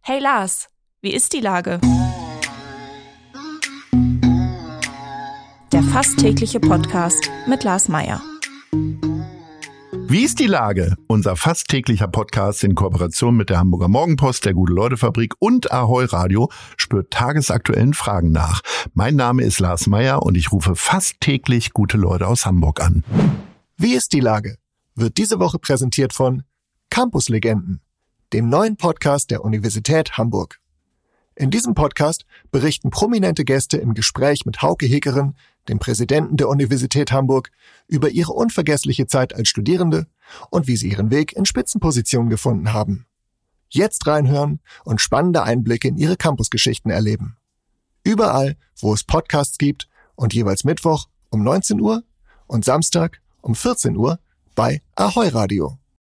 Hey Lars, wie ist die Lage? Der fast tägliche Podcast mit Lars Meyer. Wie ist die Lage? Unser fast täglicher Podcast in Kooperation mit der Hamburger Morgenpost, der Gute-Leute-Fabrik und Ahoi Radio spürt tagesaktuellen Fragen nach. Mein Name ist Lars Meyer und ich rufe fast täglich gute Leute aus Hamburg an. Wie ist die Lage? Wird diese Woche präsentiert von Campuslegenden, dem neuen Podcast der Universität Hamburg. In diesem Podcast berichten prominente Gäste im Gespräch mit Hauke Heckeren, dem Präsidenten der Universität Hamburg, über ihre unvergessliche Zeit als Studierende und wie sie ihren Weg in Spitzenpositionen gefunden haben. Jetzt reinhören und spannende Einblicke in ihre Campusgeschichten erleben. Überall, wo es Podcasts gibt und jeweils Mittwoch um 19 Uhr und Samstag um 14 Uhr bei Ahoi Radio.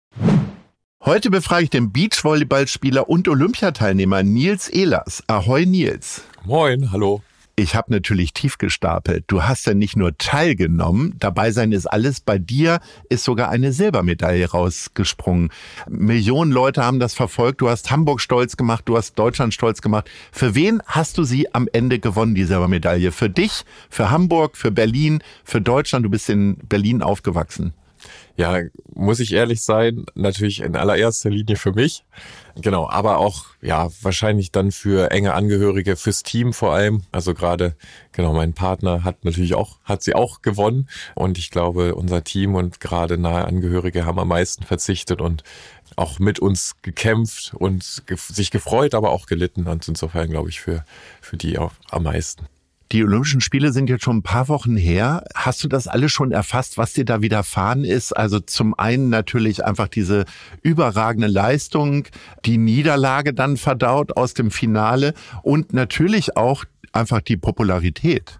Heute befrage ich den Beachvolleyballspieler und Olympiateilnehmer Nils Ehlers. Ahoi Nils. Moin, hallo. Ich habe natürlich tief gestapelt. Du hast ja nicht nur teilgenommen, dabei sein ist alles. Bei dir ist sogar eine Silbermedaille rausgesprungen. Millionen Leute haben das verfolgt. Du hast Hamburg stolz gemacht, du hast Deutschland stolz gemacht. Für wen hast du sie am Ende gewonnen, die Silbermedaille? Für dich, für Hamburg, für Berlin, für Deutschland? Du bist in Berlin aufgewachsen. Ja, muss ich ehrlich sein, natürlich in allererster Linie für mich. Genau, aber auch ja wahrscheinlich dann für enge Angehörige, fürs Team vor allem. Also gerade, genau, mein Partner hat sie auch gewonnen. Und ich glaube, unser Team und gerade nahe Angehörige haben am meisten verzichtet und auch mit uns gekämpft und sich gefreut, aber auch gelitten. Und insofern glaube ich für die auch am meisten. Die Olympischen Spiele sind jetzt schon ein paar Wochen her. Hast du das alles schon erfasst, was dir da widerfahren ist? Also zum einen natürlich einfach diese überragende Leistung, die Niederlage dann verdaut aus dem Finale und natürlich auch einfach die Popularität.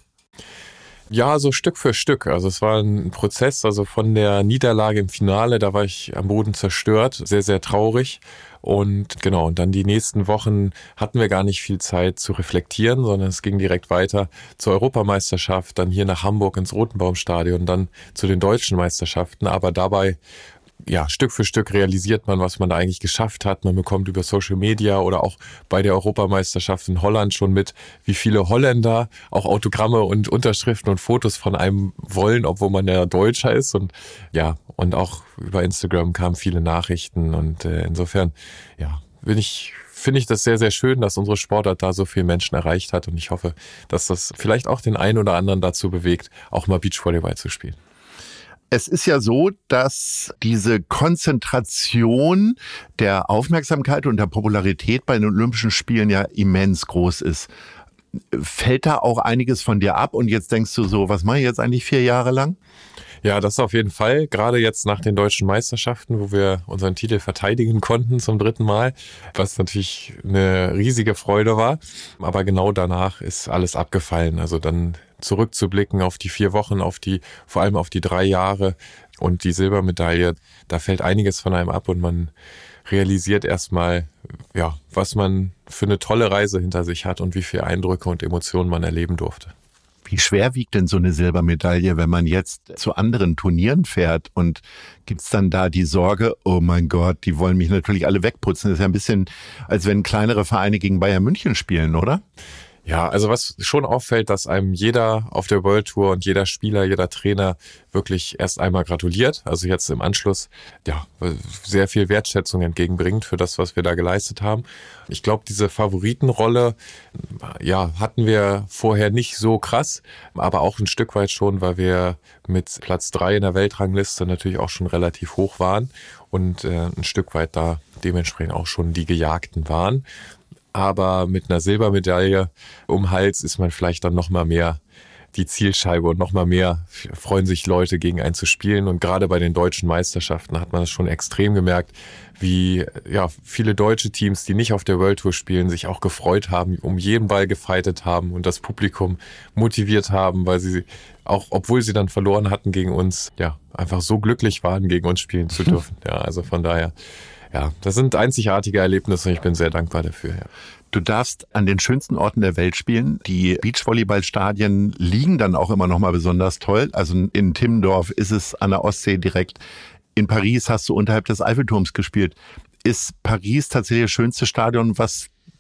Ja, so Stück für Stück. Also es war ein Prozess, also von der Niederlage im Finale, da war ich am Boden zerstört, sehr, sehr traurig. Und genau, und dann die nächsten Wochen hatten wir gar nicht viel Zeit zu reflektieren, sondern es ging direkt weiter zur Europameisterschaft, dann hier nach Hamburg ins Rotenbaumstadion, dann zu den deutschen Meisterschaften. Aber dabei, ja, Stück für Stück realisiert man, was man da eigentlich geschafft hat. Man bekommt über Social Media oder auch bei der Europameisterschaft in Holland schon mit, wie viele Holländer auch Autogramme und Unterschriften und Fotos von einem wollen, obwohl man ja Deutscher ist. Und ja, und auch über Instagram kamen viele Nachrichten. Und insofern, ja, finde ich das sehr, sehr schön, dass unsere Sportart da so viele Menschen erreicht hat. Und ich hoffe, dass das vielleicht auch den einen oder anderen dazu bewegt, auch mal Beachvolleyball zu spielen. Es ist ja so, dass diese Konzentration der Aufmerksamkeit und der Popularität bei den Olympischen Spielen ja immens groß ist. Fällt da auch einiges von dir ab und jetzt denkst du so, was mache ich jetzt eigentlich 4 Jahre lang? Ja, das auf jeden Fall. Gerade jetzt nach den deutschen Meisterschaften, wo wir unseren Titel verteidigen konnten zum 3. Mal, was natürlich eine riesige Freude war. Aber genau danach ist alles abgefallen. Also dann zurückzublicken auf die 4 Wochen, vor allem auf die 3 Jahre und die Silbermedaille, da fällt einiges von einem ab und man realisiert erstmal, ja, was man für eine tolle Reise hinter sich hat und wie viele Eindrücke und Emotionen man erleben durfte. Wie schwer wiegt denn so eine Silbermedaille, wenn man jetzt zu anderen Turnieren fährt? Und gibt's dann da die Sorge, oh mein Gott, die wollen mich natürlich alle wegputzen? Das ist ja ein bisschen, als wenn kleinere Vereine gegen Bayern München spielen, oder? Ja, also was schon auffällt, dass einem jeder auf der World Tour und jeder Spieler, jeder Trainer wirklich erst einmal gratuliert. Also jetzt im Anschluss, ja, sehr viel Wertschätzung entgegenbringt für das, was wir da geleistet haben. Ich glaube, diese Favoritenrolle, ja, hatten wir vorher nicht so krass, aber auch ein Stück weit schon, weil wir mit Platz 3 in der Weltrangliste natürlich auch schon relativ hoch waren und ein Stück weit da dementsprechend auch schon die Gejagten waren. Aber mit einer Silbermedaille um den Hals ist man vielleicht dann noch mal mehr die Zielscheibe und noch mal mehr freuen sich Leute, gegen einen zu spielen. Und gerade bei den deutschen Meisterschaften hat man das schon extrem gemerkt, wie ja viele deutsche Teams, die nicht auf der World Tour spielen, sich auch gefreut haben, um jeden Ball gefightet haben und das Publikum motiviert haben, weil sie auch, obwohl sie dann verloren hatten gegen uns, ja, einfach so glücklich waren, gegen uns spielen zu dürfen. Ja, also von daher, ja, das sind einzigartige Erlebnisse und ich bin sehr dankbar dafür. Ja. Du darfst an den schönsten Orten der Welt spielen. Die Beachvolleyballstadien liegen dann auch immer noch mal besonders toll. Also in Timmendorf ist es an der Ostsee direkt. In Paris hast du unterhalb des Eiffelturms gespielt. Ist Paris tatsächlich das schönste Stadion, was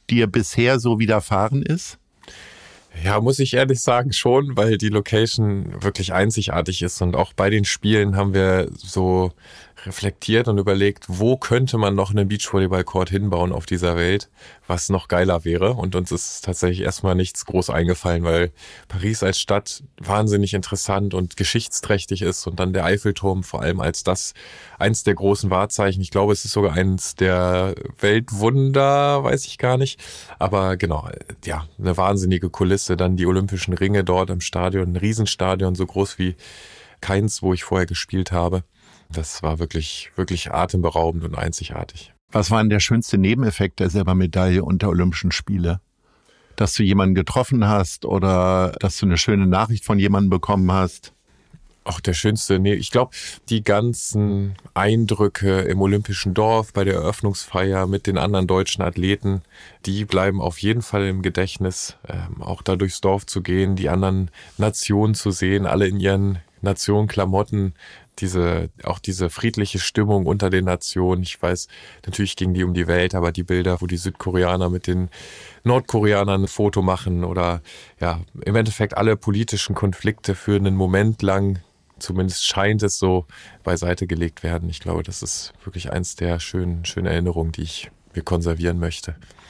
dir bisher so widerfahren ist? Ja, muss ich ehrlich sagen, schon, weil die Location wirklich einzigartig ist und auch bei den Spielen haben wir so reflektiert und überlegt, wo könnte man noch einen Beachvolleyball-Court hinbauen auf dieser Welt, was noch geiler wäre. Und uns ist tatsächlich erstmal nichts groß eingefallen, weil Paris als Stadt wahnsinnig interessant und geschichtsträchtig ist und dann der Eiffelturm vor allem als das eins der großen Wahrzeichen. Ich glaube, es ist sogar eins der Weltwunder, weiß ich gar nicht. Aber genau, ja, eine wahnsinnige Kulisse. Dann die Olympischen Ringe dort im Stadion, ein Riesenstadion, so groß wie keins, wo ich vorher gespielt habe. Das war wirklich, wirklich atemberaubend und einzigartig. Was war denn der schönste Nebeneffekt der Silbermedaille und der Olympischen Spiele? Dass du jemanden getroffen hast oder dass du eine schöne Nachricht von jemandem bekommen hast? Auch der schönste, ich glaube, die ganzen Eindrücke im Olympischen Dorf bei der Eröffnungsfeier mit den anderen deutschen Athleten, die bleiben auf jeden Fall im Gedächtnis. Auch da durchs Dorf zu gehen, die anderen Nationen zu sehen, alle in ihren Nationenklamotten, diese friedliche Stimmung unter den Nationen. Ich weiß, natürlich ging die um die Welt, aber die Bilder, wo die Südkoreaner mit den Nordkoreanern ein Foto machen oder ja, im Endeffekt alle politischen Konflikte für einen Moment lang, zumindest scheint es so, beiseite gelegt werden. Ich glaube, das ist wirklich eins der schönen Erinnerungen, die ich mir konservieren möchte.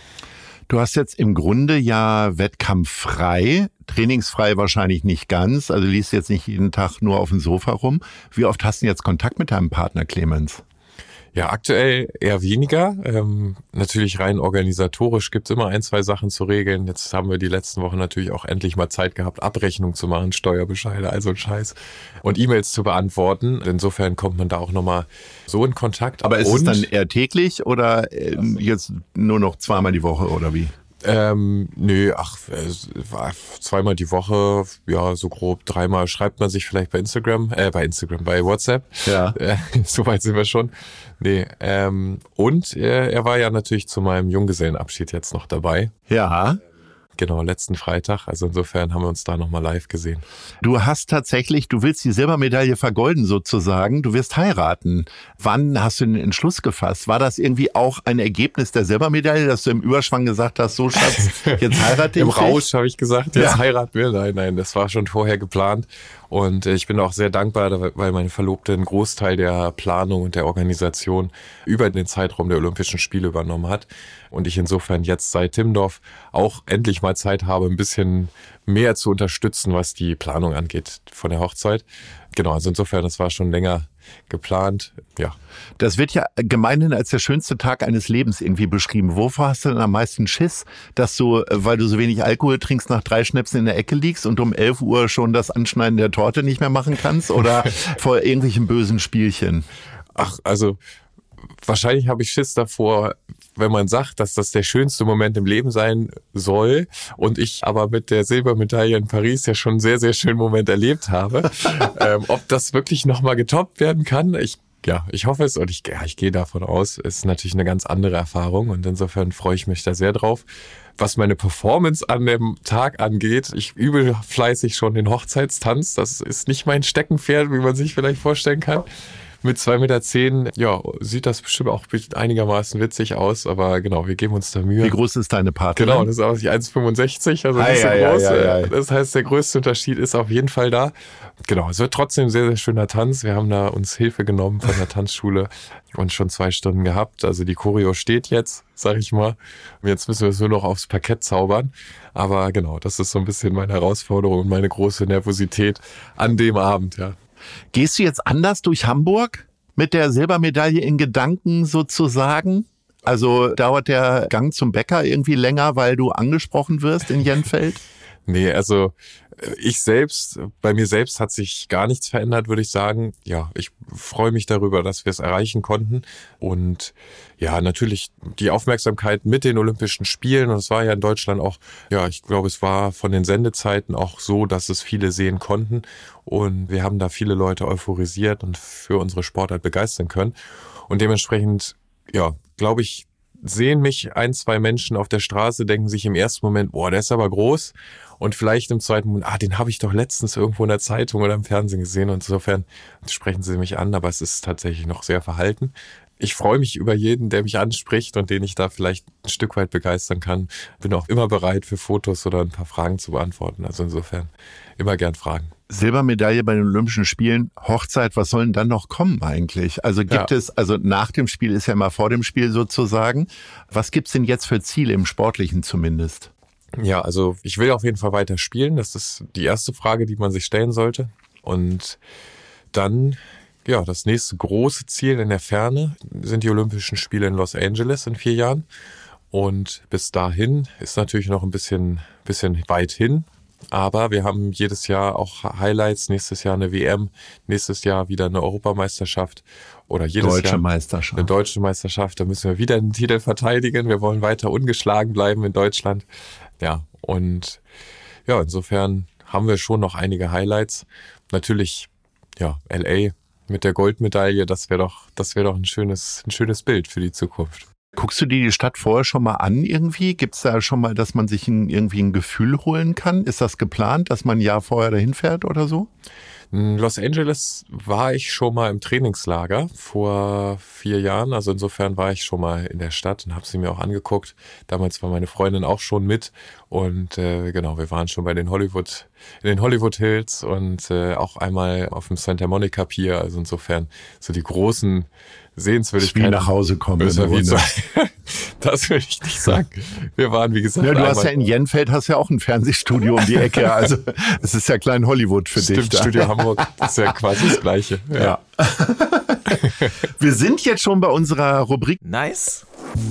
Du hast jetzt im Grunde ja wettkampffrei, trainingsfrei wahrscheinlich nicht ganz, also liegst jetzt nicht jeden Tag nur auf dem Sofa rum. Wie oft hast du jetzt Kontakt mit deinem Partner Clemens? Ja, aktuell eher weniger. Natürlich rein organisatorisch gibt's immer 1, 2 Sachen zu regeln. Jetzt haben wir die letzten Wochen natürlich auch endlich mal Zeit gehabt, Abrechnung zu machen, Steuerbescheide, also ein Scheiß. Und E-Mails zu beantworten. Insofern kommt man da auch nochmal so in Kontakt. Aber ist es dann eher täglich oder jetzt nur noch zweimal die Woche oder wie? Zweimal die Woche, ja, so grob 3-mal schreibt man sich vielleicht bei WhatsApp. Ja. So weit sind wir schon. Und er war ja natürlich zu meinem Junggesellenabschied jetzt noch dabei. Ja. Genau, letzten Freitag. Also insofern haben wir uns da nochmal live gesehen. Du willst die Silbermedaille vergolden sozusagen. Du wirst heiraten. Wann hast du den Entschluss gefasst? War das irgendwie auch ein Ergebnis der Silbermedaille, dass du im Überschwang gesagt hast, so Schatz, jetzt heirate ich Im dich? Rausch habe ich gesagt, jetzt heiraten wir. Nein, das war schon vorher geplant. Und ich bin auch sehr dankbar, weil meine Verlobte einen Großteil der Planung und der Organisation über den Zeitraum der Olympischen Spiele übernommen hat. Und ich insofern jetzt seit Timmendorf auch endlich mal Zeit habe, ein bisschen mehr zu unterstützen, was die Planung angeht von der Hochzeit. Genau, also insofern, das war schon länger geplant, ja. Das wird ja gemeinhin als der schönste Tag eines Lebens irgendwie beschrieben. Wovor hast du denn am meisten Schiss? Dass du, weil du so wenig Alkohol trinkst, nach 3 Schnäpsen in der Ecke liegst und um 11 Uhr schon das Anschneiden der Torte nicht mehr machen kannst? Oder vor irgendwelchen bösen Spielchen? Ach, also wahrscheinlich habe ich Schiss davor, wenn man sagt, dass das der schönste Moment im Leben sein soll und ich aber mit der Silbermedaille in Paris ja schon einen sehr, sehr schönen Moment erlebt habe. Ob das wirklich nochmal getoppt werden kann, ich hoffe es und ich gehe davon aus, es ist natürlich eine ganz andere Erfahrung und insofern freue ich mich da sehr drauf. Was meine Performance an dem Tag angeht, ich übe fleißig schon den Hochzeitstanz. Das ist nicht mein Steckenpferd, wie man sich vielleicht vorstellen kann. Mit 2,10 Meter, ja, sieht das bestimmt auch einigermaßen witzig aus, aber genau, wir geben uns da Mühe. Wie groß ist deine Partnerin? Genau, das ist auch 1,65, also nicht so groß. Das heißt, der größte Unterschied ist auf jeden Fall da. Genau, es wird trotzdem ein sehr, sehr schöner Tanz. Wir haben da uns Hilfe genommen von der Tanzschule und schon 2 Stunden gehabt. Also die Choreo steht jetzt, sag ich mal. Jetzt müssen wir es nur noch aufs Parkett zaubern. Aber genau, das ist so ein bisschen meine Herausforderung und meine große Nervosität an dem Abend, ja. Gehst du jetzt anders durch Hamburg mit der Silbermedaille in Gedanken sozusagen? Also dauert der Gang zum Bäcker irgendwie länger, weil du angesprochen wirst in Jenfeld? Nee, also bei mir selbst hat sich gar nichts verändert, würde ich sagen. Ja, ich freue mich darüber, dass wir es erreichen konnten. Und ja, natürlich die Aufmerksamkeit mit den Olympischen Spielen. Und es war ja in Deutschland auch, ja, ich glaube, es war von den Sendezeiten auch so, dass es viele sehen konnten. Und wir haben da viele Leute euphorisiert und für unsere Sportart begeistern können. Und dementsprechend, ja, glaube ich, sehen mich 1, 2 Menschen auf der Straße, denken sich im ersten Moment, boah, der ist aber groß. Und vielleicht im zweiten Moment, den habe ich doch letztens irgendwo in der Zeitung oder im Fernsehen gesehen. Und insofern sprechen sie mich an, aber es ist tatsächlich noch sehr verhalten. ich freue mich über jeden, der mich anspricht und den ich da vielleicht ein Stück weit begeistern kann. Bin auch immer bereit für Fotos oder ein paar Fragen zu beantworten. Also insofern immer gern Fragen. Silbermedaille bei den Olympischen Spielen, Hochzeit, was soll denn dann noch kommen eigentlich? Also gibt es, also nach dem Spiel ist ja immer vor dem Spiel sozusagen. Was gibt's denn jetzt für Ziele im Sportlichen zumindest? Ja, also ich will auf jeden Fall weiter spielen. Das ist die erste Frage, die man sich stellen sollte. Und dann, ja, das nächste große Ziel in der Ferne sind die Olympischen Spiele in Los Angeles in 4 Jahren. Und bis dahin ist natürlich noch ein bisschen weit hin. Aber wir haben jedes Jahr auch Highlights, nächstes Jahr eine WM, nächstes Jahr wieder eine Europameisterschaft oder jedes Jahr eine deutsche Meisterschaft. Da müssen wir wieder den Titel verteidigen. Wir wollen weiter ungeschlagen bleiben in Deutschland. Ja, und ja, insofern haben wir schon noch einige Highlights. Natürlich, ja, LA mit der Goldmedaille, das wäre doch ein schönes Bild für die Zukunft. Guckst du dir die Stadt vorher schon mal an irgendwie? Gibt's da schon mal, dass man sich irgendwie ein Gefühl holen kann? Ist das geplant, dass man ein Jahr vorher dahin fährt oder so? In Los Angeles war ich schon mal im Trainingslager vor 4 Jahren. Also insofern war ich schon mal in der Stadt und habe sie mir auch angeguckt. Damals war meine Freundin auch schon mit. Und genau, wir waren schon bei den Hollywood Hills und auch einmal auf dem Santa Monica Pier. Also insofern so die großen Sehenswürdigkeiten. Wie nach Hause kommen. Das würde ich nicht sagen. Wir waren, wie gesagt, ja, du hast ja in Jenfeld ja auch ein Fernsehstudio um die Ecke. Also es ist ja klein Hollywood für dich. Stimmt, Studio Hamburg ist ja quasi das Gleiche. Ja. Wir sind jetzt schon bei unserer Rubrik Nice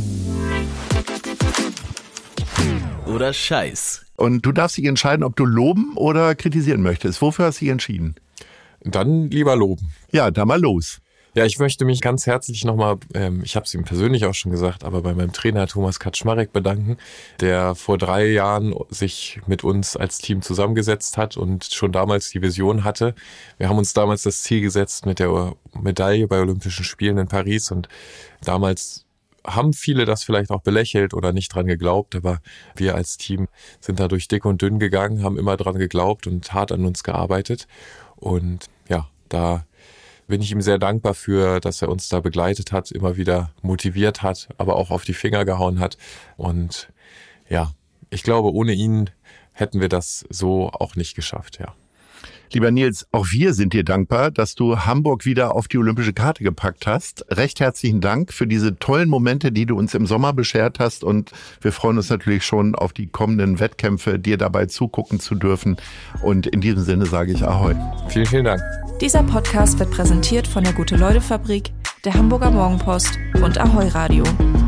oder Scheiß. Und du darfst dich entscheiden, ob du loben oder kritisieren möchtest. Wofür hast du dich entschieden? Dann lieber loben. Ja, dann mal los. Ja, ich möchte mich ganz herzlich nochmal, ich habe es ihm persönlich auch schon gesagt, aber bei meinem Trainer Thomas Kaczmarek bedanken, der vor 3 Jahren sich mit uns als Team zusammengesetzt hat und schon damals die Vision hatte. Wir haben uns damals das Ziel gesetzt mit der Medaille bei Olympischen Spielen in Paris und damals haben viele das vielleicht auch belächelt oder nicht dran geglaubt, aber wir als Team sind da durch dick und dünn gegangen, haben immer dran geglaubt und hart an uns gearbeitet und ja, da bin ich ihm sehr dankbar für, dass er uns da begleitet hat, immer wieder motiviert hat, aber auch auf die Finger gehauen hat. Und ja, ich glaube, ohne ihn hätten wir das so auch nicht geschafft, ja. Lieber Nils, auch wir sind dir dankbar, dass du Hamburg wieder auf die olympische Karte gepackt hast. Recht herzlichen Dank für diese tollen Momente, die du uns im Sommer beschert hast. Und wir freuen uns natürlich schon auf die kommenden Wettkämpfe, dir dabei zugucken zu dürfen. Und in diesem Sinne sage ich Ahoi. Vielen, vielen Dank. Dieser Podcast wird präsentiert von der Gute-Leute-Fabrik, der Hamburger Morgenpost und Ahoi Radio.